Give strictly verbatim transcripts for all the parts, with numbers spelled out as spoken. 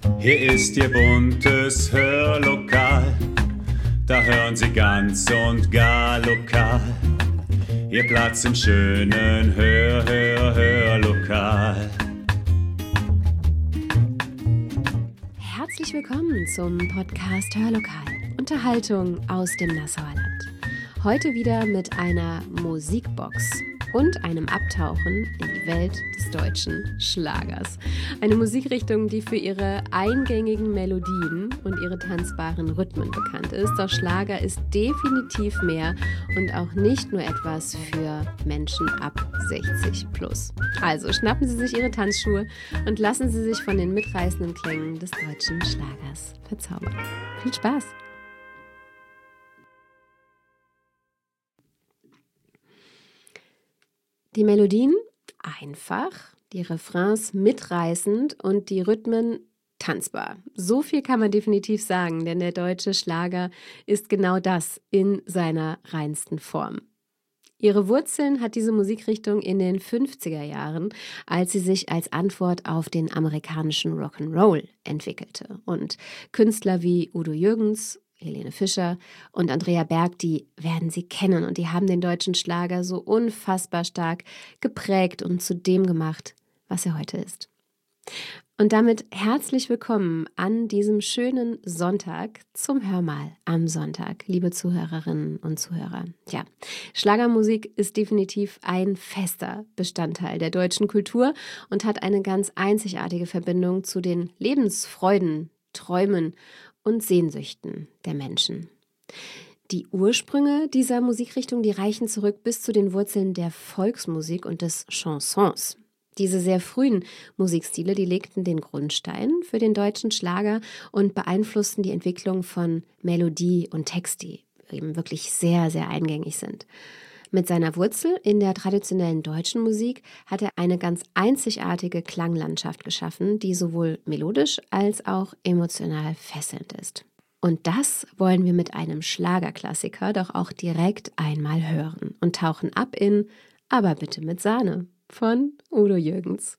Hier ist Ihr buntes Hörlokal, da hören Sie ganz und gar lokal. Ihr Platz im schönen Hör, Hör, Hörlokal. Herzlich willkommen zum Podcast Hörlokal, Unterhaltung aus dem Nassauer Land. Heute wieder mit einer Musikbox und einem Abtauchen in die Welt des deutschen Schlagers. Eine Musikrichtung, die für ihre eingängigen Melodien und ihre tanzbaren Rhythmen bekannt ist. Doch Schlager ist definitiv mehr und auch nicht nur etwas für Menschen ab sechzig plus. Also schnappen Sie sich Ihre Tanzschuhe und lassen Sie sich von den mitreißenden Klängen des deutschen Schlagers verzaubern. Viel Spaß! Die Melodien einfach, die Refrains mitreißend und die Rhythmen tanzbar. So viel kann man definitiv sagen, denn der deutsche Schlager ist genau das in seiner reinsten Form. Ihre Wurzeln hat diese Musikrichtung in den fünfziger Jahren, als sie sich als Antwort auf den amerikanischen Rock'n'Roll entwickelte. Und Künstler wie Udo Jürgens, Helene Fischer und Andrea Berg, die werden Sie kennen und die haben den deutschen Schlager so unfassbar stark geprägt und zu dem gemacht, was er heute ist. Und damit herzlich willkommen an diesem schönen Sonntag zum Hörmal am Sonntag, liebe Zuhörerinnen und Zuhörer. Ja, Schlagermusik ist definitiv ein fester Bestandteil der deutschen Kultur und hat eine ganz einzigartige Verbindung zu den Lebensfreuden, Träumen und Sehnsüchten der Menschen. Die Ursprünge dieser Musikrichtung, die reichen zurück bis zu den Wurzeln der Volksmusik und des Chansons. Diese sehr frühen Musikstile, die legten den Grundstein für den deutschen Schlager und beeinflussten die Entwicklung von Melodie und Text, die eben wirklich sehr, sehr eingängig sind. Mit seiner Wurzel in der traditionellen deutschen Musik hat er eine ganz einzigartige Klanglandschaft geschaffen, die sowohl melodisch als auch emotional fesselnd ist. Und das wollen wir mit einem Schlagerklassiker doch auch direkt einmal hören und tauchen ab in Aber bitte mit Sahne von Udo Jürgens.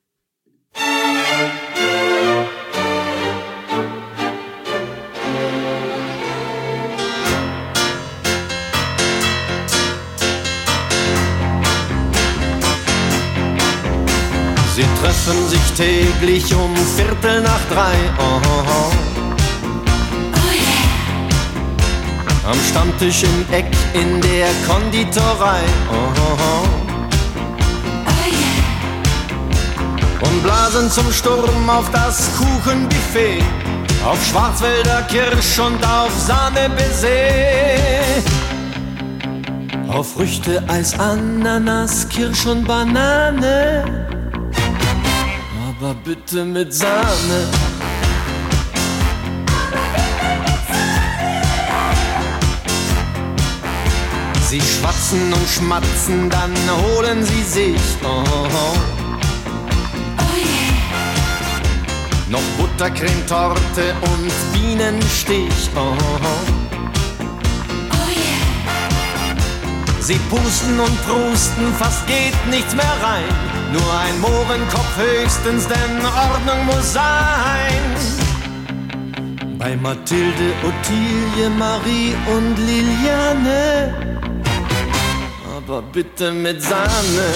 Sie treffen sich täglich um Viertel nach drei, oh, oh, oh. Oh yeah. Am Stammtisch im Eck in der Konditorei, oh, oh, oh. Oh yeah. Und blasen zum Sturm auf das Kuchenbuffet, auf Schwarzwälder Kirsch und auf Sahne-Baiser, auf Früchte, Eis, Ananas, Kirsch und Banane. Aber bitte mit Sahne. Sie schwatzen und schmatzen, dann holen sie sich oh, oh. Oh yeah. Noch Buttercremetorte und Bienenstich oh, oh. Oh yeah. Sie pusten und prusten, fast geht nichts mehr rein. Nur ein Mohrenkopf höchstens, denn Ordnung muss sein. Bei Mathilde, Ottilie, Marie und Liliane. Aber bitte mit Sahne.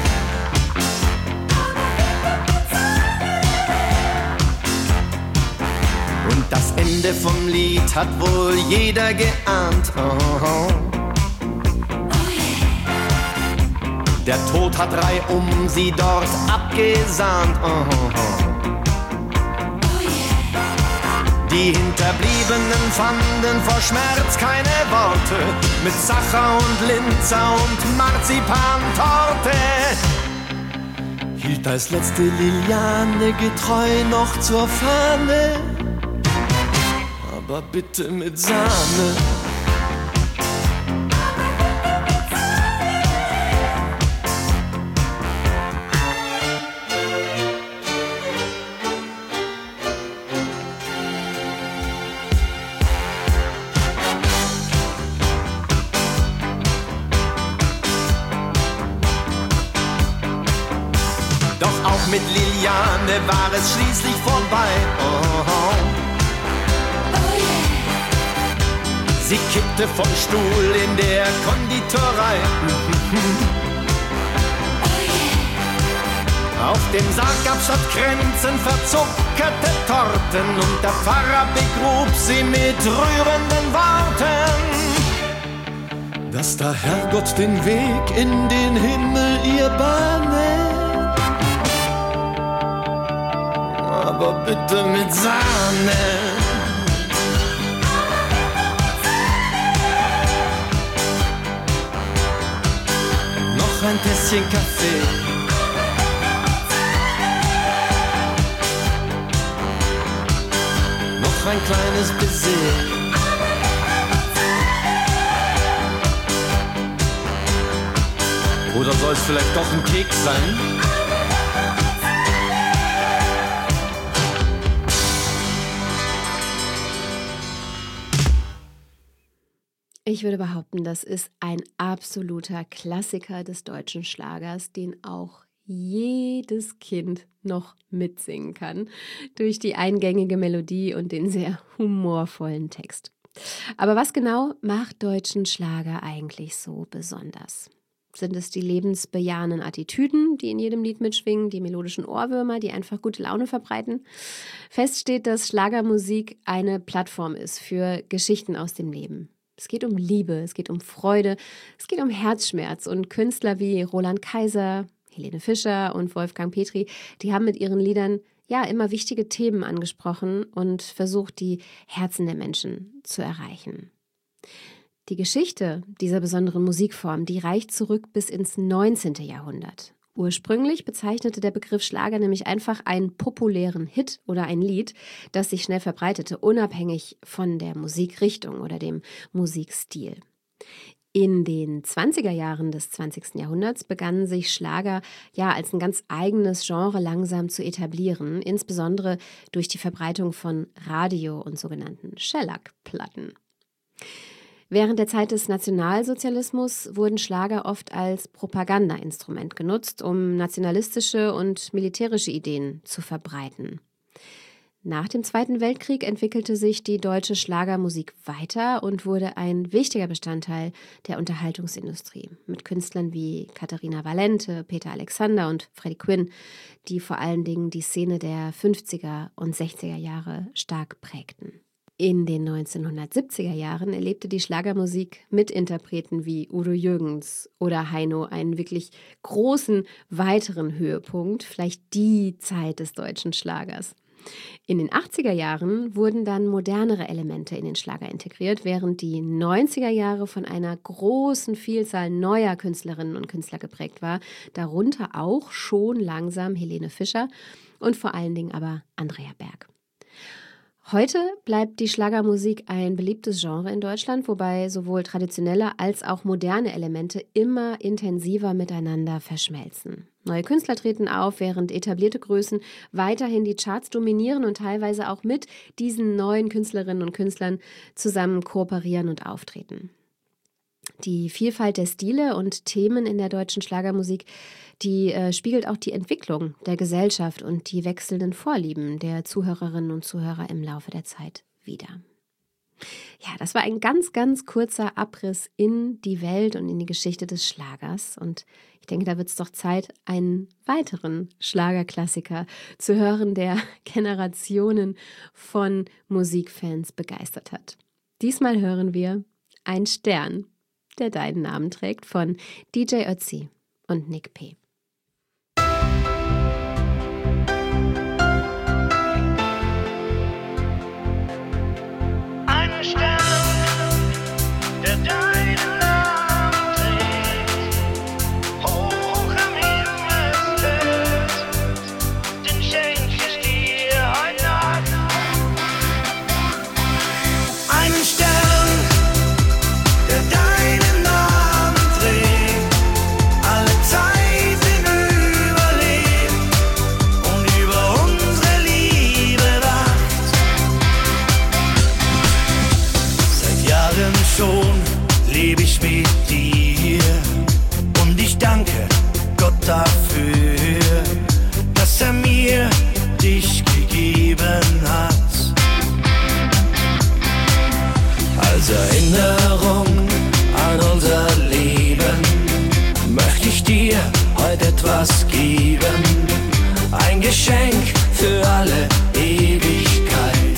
Und das Ende vom Lied hat wohl jeder geahnt. Oh. Der Tod hat reihum sie dort abgesahnt. Oh, oh, oh. Oh yeah. Die Hinterbliebenen fanden vor Schmerz keine Worte. Mit Sacher und Linzer und Marzipantorte hielt als letzte Liliane getreu noch zur Fahne. Aber bitte mit Sahne. Mit Jahren, da war es schließlich vorbei. Oh, oh. Sie kippte vom Stuhl in der Konditorei. Auf dem Sarg gab's statt Kränzen verzuckerte Torten und der Pfarrer begrub sie mit rührenden Worten. Dass der Herrgott den Weg in den Himmel ihr bahne, aber bitte mit Sahne. Noch ein Tässchen Kaffee. Noch ein kleines Baiser. Oder soll es vielleicht doch ein Keks sein? Ich würde behaupten, das ist ein absoluter Klassiker des deutschen Schlagers, den auch jedes Kind noch mitsingen kann, durch die eingängige Melodie und den sehr humorvollen Text. Aber was genau macht deutschen Schlager eigentlich so besonders? Sind es die lebensbejahenden Attitüden, die in jedem Lied mitschwingen, die melodischen Ohrwürmer, die einfach gute Laune verbreiten? Fest steht, dass Schlagermusik eine Plattform ist für Geschichten aus dem Leben. Es geht um Liebe, es geht um Freude, es geht um Herzschmerz und Künstler wie Roland Kaiser, Helene Fischer und Wolfgang Petri, die haben mit ihren Liedern ja immer wichtige Themen angesprochen und versucht, die Herzen der Menschen zu erreichen. Die Geschichte dieser besonderen Musikform, die reicht zurück bis ins neunzehnten Jahrhundert. Ursprünglich bezeichnete der Begriff Schlager nämlich einfach einen populären Hit oder ein Lied, das sich schnell verbreitete, unabhängig von der Musikrichtung oder dem Musikstil. In den zwanziger Jahren des zwanzigsten Jahrhunderts begannen sich Schlager ja als ein ganz eigenes Genre langsam zu etablieren, insbesondere durch die Verbreitung von Radio und sogenannten Schellackplatten. Während der Zeit des Nationalsozialismus wurden Schlager oft als Propagandainstrument genutzt, um nationalistische und militärische Ideen zu verbreiten. Nach dem Zweiten Weltkrieg entwickelte sich die deutsche Schlagermusik weiter und wurde ein wichtiger Bestandteil der Unterhaltungsindustrie, mit Künstlern wie Katharina Valente, Peter Alexander und Freddie Quinn, die vor allen Dingen die Szene der fünfziger und sechziger Jahre stark prägten. In den neunzehnhundertsiebziger Jahren erlebte die Schlagermusik mit Interpreten wie Udo Jürgens oder Heino einen wirklich großen weiteren Höhepunkt, vielleicht die Zeit des deutschen Schlagers. In den achtziger Jahren wurden dann modernere Elemente in den Schlager integriert, während die neunziger Jahre von einer großen Vielzahl neuer Künstlerinnen und Künstler geprägt war, darunter auch schon langsam Helene Fischer und vor allen Dingen aber Andrea Berg. Heute bleibt die Schlagermusik ein beliebtes Genre in Deutschland, wobei sowohl traditionelle als auch moderne Elemente immer intensiver miteinander verschmelzen. Neue Künstler treten auf, während etablierte Größen weiterhin die Charts dominieren und teilweise auch mit diesen neuen Künstlerinnen und Künstlern zusammen kooperieren und auftreten. Die Vielfalt der Stile und Themen in der deutschen Schlagermusik, die äh, spiegelt auch die Entwicklung der Gesellschaft und die wechselnden Vorlieben der Zuhörerinnen und Zuhörer im Laufe der Zeit wider. Ja, das war ein ganz, ganz kurzer Abriss in die Welt und in die Geschichte des Schlagers. Und ich denke, da wird es doch Zeit, einen weiteren Schlagerklassiker zu hören, der Generationen von Musikfans begeistert hat. Diesmal hören wir Ein Stern, der deinen Namen trägt, von D J Ötzi und Nick P. Ein Stern, der deinen Namen trägt, hoch am Himmel steht, den schenk ich dir heute Nacht. Einen Stern, der deinen Namen trägt, alle Zeit ein Geschenk für alle Ewigkeit.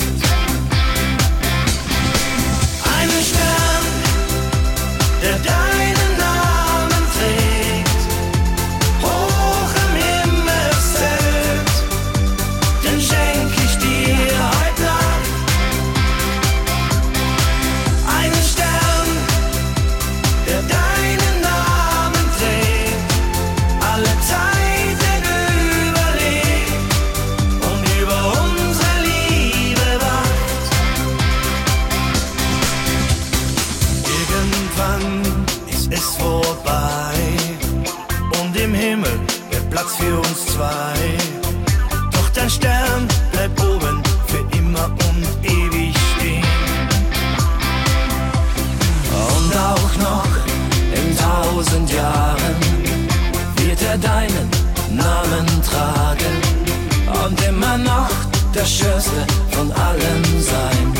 Einen Stern, der deinen Namen trägt, hoch am Himmelszelt, den schenk ich dir heute Nacht. Einen Stern, der deinen Namen trägt, alle Zeiten überlebt und über unsere Liebe wacht. Irgendwann ist es vorbei und im Himmel wird Platz für uns zwei. Doch dein Stern bleibt oben für immer und ewig stehen. Und auch noch in tausend Jahren wird er deinen Namen tragen und immer noch der schönste von allen sein.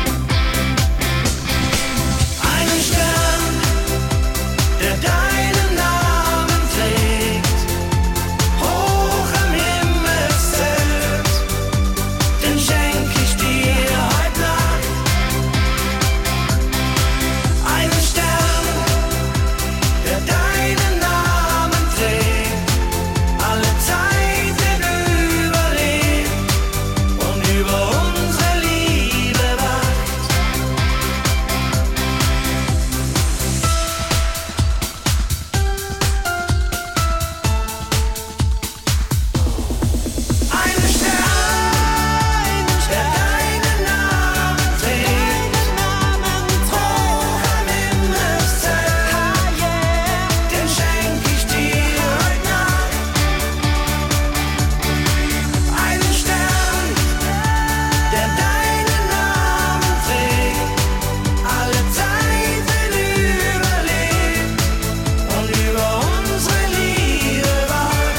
Einen Stern, der deinen Namen trägt, hoch am Himmelszelt, den schenk ich dir heute Nacht. Einen Stern, der deinen Namen trägt, alle Zeiten überlebt und über unsere Liebe wacht. Einen Stern, der deinen Namen trägt, hoch am Himmelszelt, den schenk ich dir heute Nacht. Einen Stern, der deinen Namen trägt, alle Zeiten überlebt und über unsere Liebe wacht.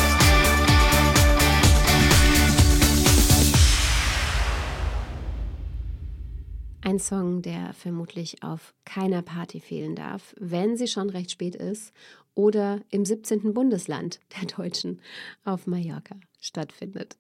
Ein Song, der vermutlich auf keiner Party fehlen darf, wenn sie schon recht spät ist oder im siebzehnten Bundesland der Deutschen auf Mallorca stattfindet.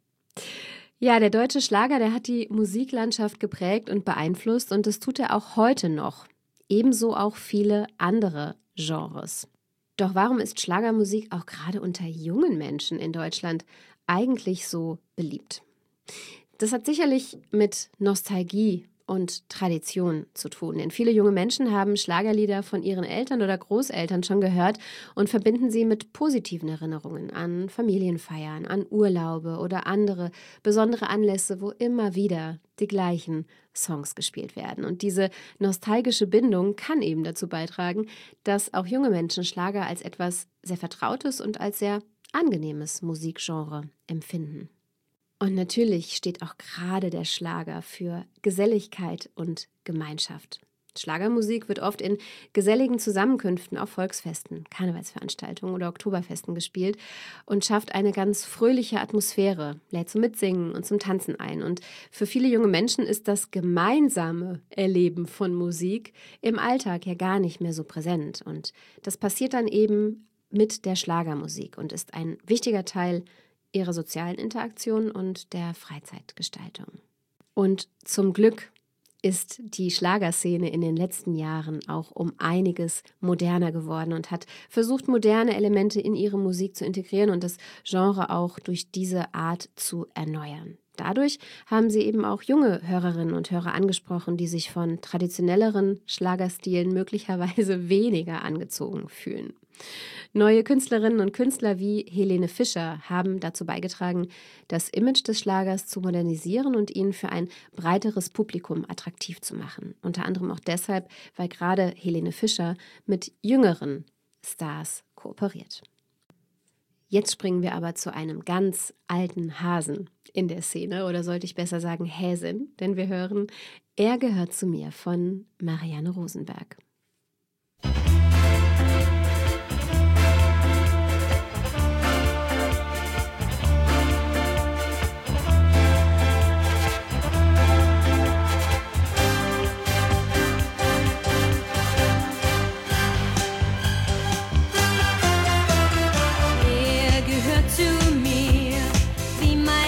Ja, der deutsche Schlager, der hat die Musiklandschaft geprägt und beeinflusst und das tut er auch heute noch. Ebenso auch viele andere Genres. Doch warum ist Schlagermusik auch gerade unter jungen Menschen in Deutschland eigentlich so beliebt? Das hat sicherlich mit Nostalgie und Tradition zu tun. Denn viele junge Menschen haben Schlagerlieder von ihren Eltern oder Großeltern schon gehört und verbinden sie mit positiven Erinnerungen an Familienfeiern, an Urlaube oder andere besondere Anlässe, wo immer wieder die gleichen Songs gespielt werden. Und diese nostalgische Bindung kann eben dazu beitragen, dass auch junge Menschen Schlager als etwas sehr Vertrautes und als sehr angenehmes Musikgenre empfinden. Und natürlich steht auch gerade der Schlager für Geselligkeit und Gemeinschaft. Schlagermusik wird oft in geselligen Zusammenkünften auf Volksfesten, Karnevalsveranstaltungen oder Oktoberfesten gespielt und schafft eine ganz fröhliche Atmosphäre, lädt zum Mitsingen und zum Tanzen ein. Und für viele junge Menschen ist das gemeinsame Erleben von Musik im Alltag ja gar nicht mehr so präsent. Und das passiert dann eben mit der Schlagermusik und ist ein wichtiger Teil ihrer sozialen Interaktion und der Freizeitgestaltung. Und zum Glück ist die Schlagerszene in den letzten Jahren auch um einiges moderner geworden und hat versucht, moderne Elemente in ihre Musik zu integrieren und das Genre auch durch diese Art zu erneuern. Dadurch haben sie eben auch junge Hörerinnen und Hörer angesprochen, die sich von traditionelleren Schlagerstilen möglicherweise weniger angezogen fühlen. Neue Künstlerinnen und Künstler wie Helene Fischer haben dazu beigetragen, das Image des Schlagers zu modernisieren und ihn für ein breiteres Publikum attraktiv zu machen. Unter anderem auch deshalb, weil gerade Helene Fischer mit jüngeren Stars kooperiert. Jetzt springen wir aber zu einem ganz alten Hasen in der Szene, oder sollte ich besser sagen Häsin, denn wir hören Er gehört zu mir von Marianne Rosenberg. Er gehört zu mir, wie mein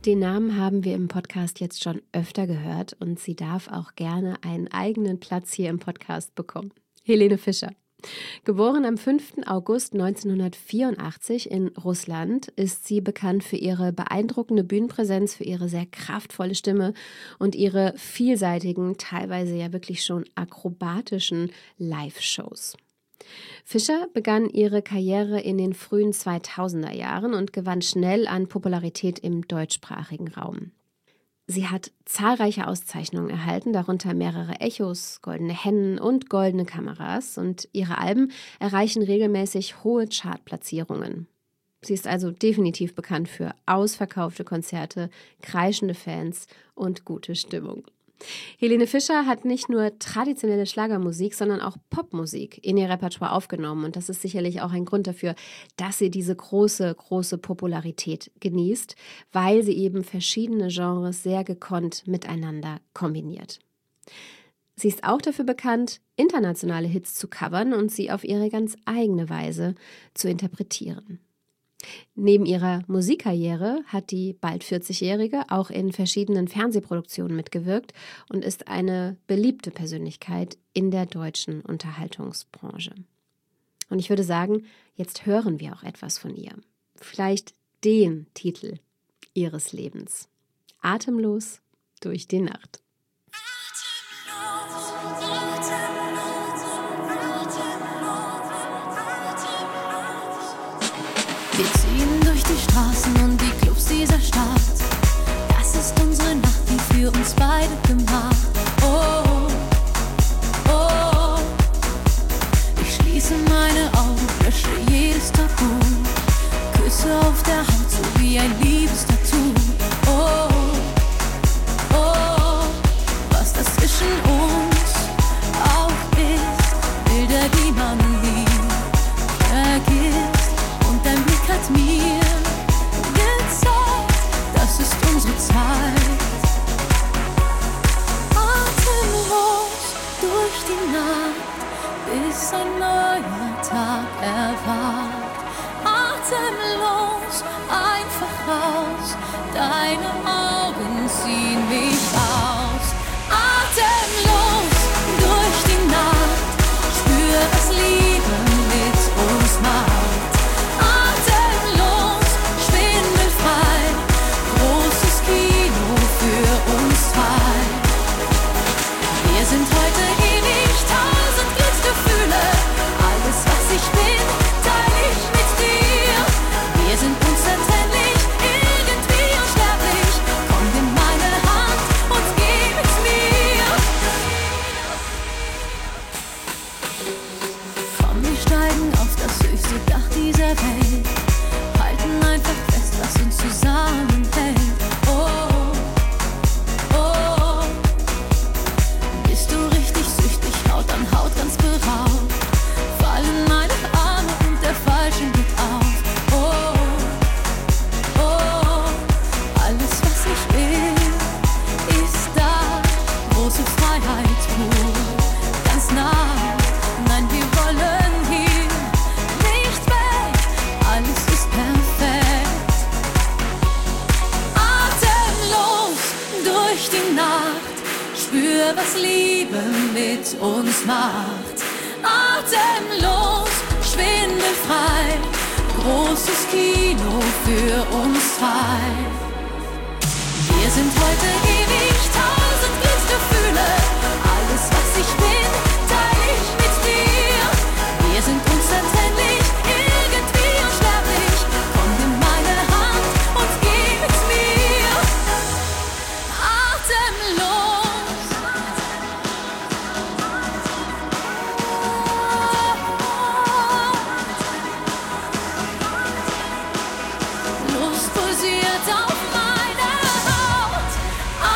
Den Namen haben wir im Podcast jetzt schon öfter gehört und sie darf auch gerne einen eigenen Platz hier im Podcast bekommen. Helene Fischer. Geboren am fünften August neunzehnhundertvierundachtzig in Russland, ist sie bekannt für ihre beeindruckende Bühnenpräsenz, für ihre sehr kraftvolle Stimme und ihre vielseitigen, teilweise ja wirklich schon akrobatischen Live-Shows. Fischer begann ihre Karriere in den frühen zweitausender Jahren und gewann schnell an Popularität im deutschsprachigen Raum. Sie hat zahlreiche Auszeichnungen erhalten, darunter mehrere Echos, goldene Hennen und goldene Kameras, und ihre Alben erreichen regelmäßig hohe Chartplatzierungen. Sie ist also definitiv bekannt für ausverkaufte Konzerte, kreischende Fans und gute Stimmung. Helene Fischer hat nicht nur traditionelle Schlagermusik, sondern auch Popmusik in ihr Repertoire aufgenommen. Und das ist sicherlich auch ein Grund dafür, dass sie diese große, große Popularität genießt, weil sie eben verschiedene Genres sehr gekonnt miteinander kombiniert. Sie ist auch dafür bekannt, internationale Hits zu covern und sie auf ihre ganz eigene Weise zu interpretieren. Neben ihrer Musikkarriere hat die bald vierzigjährige auch in verschiedenen Fernsehproduktionen mitgewirkt und ist eine beliebte Persönlichkeit in der deutschen Unterhaltungsbranche. Und ich würde sagen, jetzt hören wir auch etwas von ihr. Vielleicht den Titel ihres Lebens. Atemlos durch die Nacht. Wir ziehen durch die Straßen und die Clubs dieser Stadt. Das ist unsere Nacht, die für uns beide gemacht. Oh, oh, ich schließe meine Augen, lösche jedes Tabu. Küsse auf der Haut, so wie ein Liebestattoo. Oh, oh, was das zwischen uns auch ist, Bilder, die man nie vergisst. Dein Blick hat mir gezeigt, das ist unsere Zeit. Atemlos durch die Nacht, bis ein neuer Tag erwacht. Atemlos, einfach raus, deine Augen ziehen mich aus. Atemlos durch die Nacht, spür, was Liebe mit uns macht. Wir sind heute ewig, tausend Glücksgefühle. Alles, was ich bin, teile ich mit dir. Wir sind unzertrennlich, irgendwie unsterblich. Komm in meine Hand und geh mit mir. Komm, wir steigen auf das höchste Dach dieser Welt. Halten einfach fest, was uns zusammenhält. Oh. Dann Haut ganz beraubt, fallen meine Arme und der falschen Blick auf. Oh, oh, alles was ich will, ist da, große Freiheit pur, ganz nah. Nein, wir wollen hier nicht weg, alles ist perfekt. Atemlos durch die Nacht, spür, was Liebe mit uns macht. Atemlos, schwindelfrei, großes Kino für uns zwei. Wir sind heute ewig, tausend Glücksgefühle. Alles, was ich bin, teile ich mit dir. Wir sind unzertrennlich, irgendwie unsterblich. Komm in meine Hand und geh mit mir. Atemlos. Auf meine Haut,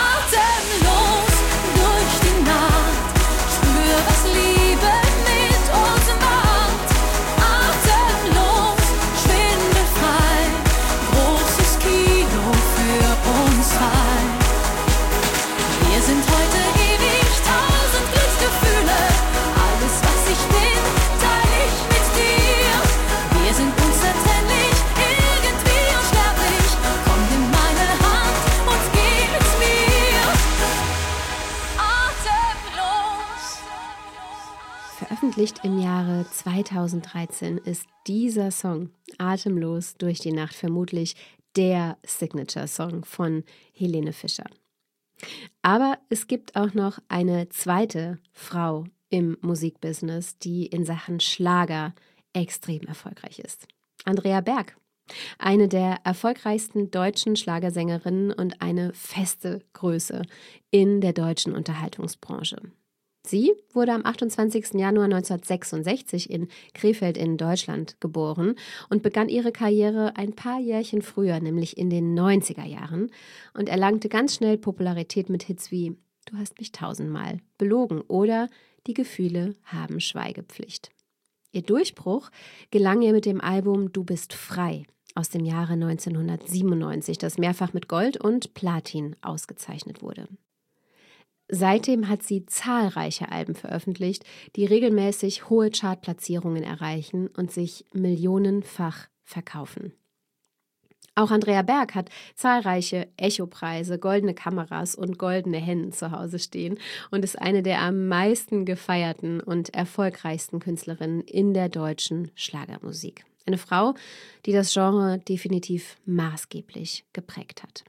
Veröffentlicht im Jahre zweitausenddreizehn ist dieser Song Atemlos durch die Nacht vermutlich der Signature-Song von Helene Fischer. Aber es gibt auch noch eine zweite Frau im Musikbusiness, die in Sachen Schlager extrem erfolgreich ist. Andrea Berg, eine der erfolgreichsten deutschen Schlagersängerinnen und eine feste Größe in der deutschen Unterhaltungsbranche. Sie wurde am achtundzwanzigsten Januar neunzehnhundertsechsundsechzig in Krefeld in Deutschland geboren und begann ihre Karriere ein paar Jährchen früher, nämlich in den neunziger Jahren, und erlangte ganz schnell Popularität mit Hits wie »Du hast mich tausendmal belogen« oder »Die Gefühle haben Schweigepflicht«. Ihr Durchbruch gelang ihr mit dem Album »Du bist frei« aus dem Jahre neunzehnhundertsiebenundneunzig, das mehrfach mit Gold und Platin ausgezeichnet wurde. Seitdem hat sie zahlreiche Alben veröffentlicht, die regelmäßig hohe Chartplatzierungen erreichen und sich millionenfach verkaufen. Auch Andrea Berg hat zahlreiche Echo-Preise, goldene Kameras und goldene Hennen zu Hause stehen und ist eine der am meisten gefeierten und erfolgreichsten Künstlerinnen in der deutschen Schlagermusik. Eine Frau, die das Genre definitiv maßgeblich geprägt hat.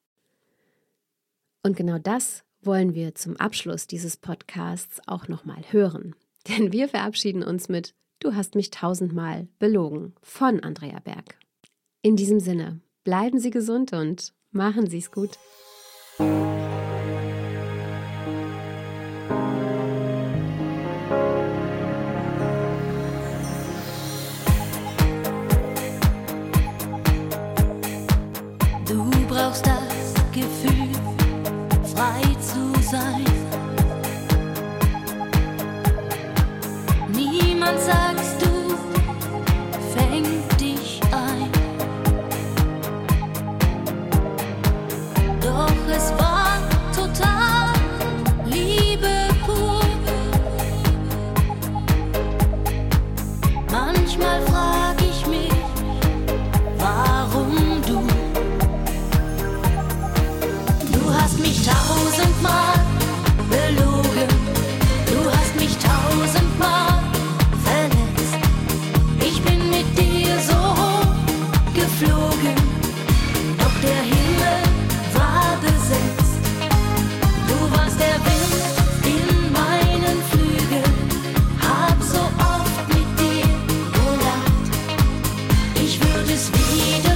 Und genau das wollen wir zum Abschluss dieses Podcasts auch nochmal hören. Denn wir verabschieden uns mit »Du hast mich tausendmal belogen« von Andrea Berg. In diesem Sinne, bleiben Sie gesund und machen Sie es gut. Du brauchst das Gefühl, frei zu sein. Niemand, sagst du, fängt dich ein. Doch es war total Liebe pur. Manchmal frag ich mich, warum du? Du hast mich tausendmal belogen, du hast mich tausendmal verletzt. Ich bin mit dir so hoch geflogen, doch der Himmel war besetzt. Du warst der Wind in meinen Flügeln, hab so oft mit dir gelacht. Ich würde es wieder